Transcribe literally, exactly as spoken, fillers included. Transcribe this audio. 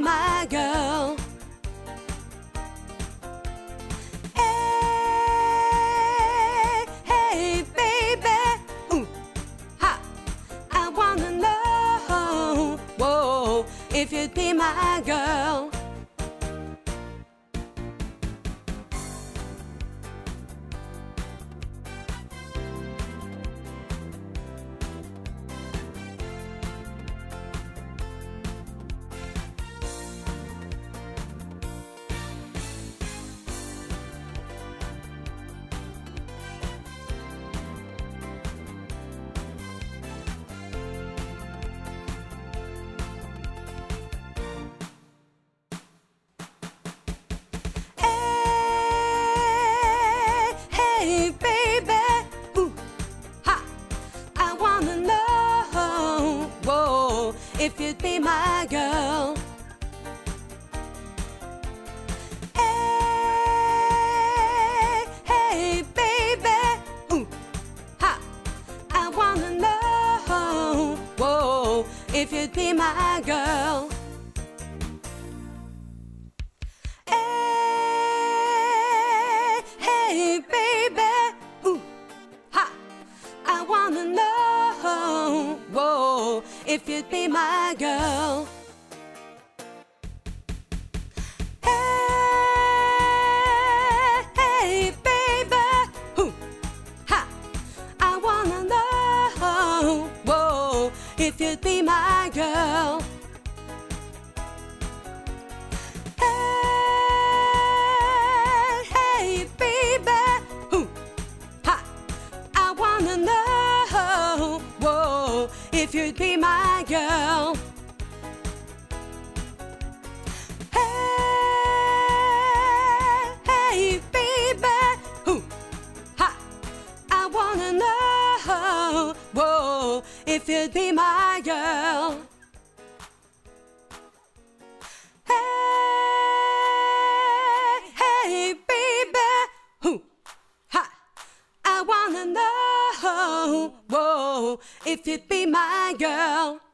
my girl. Hey, hey, baby, ooh, ha, I wanna know, whoa, if you'd be my girl. If you'd be my girl. Hey, hey, baby, ooh, ha, I wanna know, whoa, if you'd be my girl. Hey, hey, baby, ooh, ha, I wanna know, whoa, if you'd be my girl. Hey, hey, baby, ooh, ha, I wanna know, whoa, if you'd be my girl. Hey, hey, baby, ooh, ha, I wanna know, whoa, if you'd be my girl. Hey, hey, baby, ooh, ha, I wanna know, whoa, if you'd be my girl. Hey, hey, baby, ooh, ha, I wanna know, whoa, if you'd be my girl.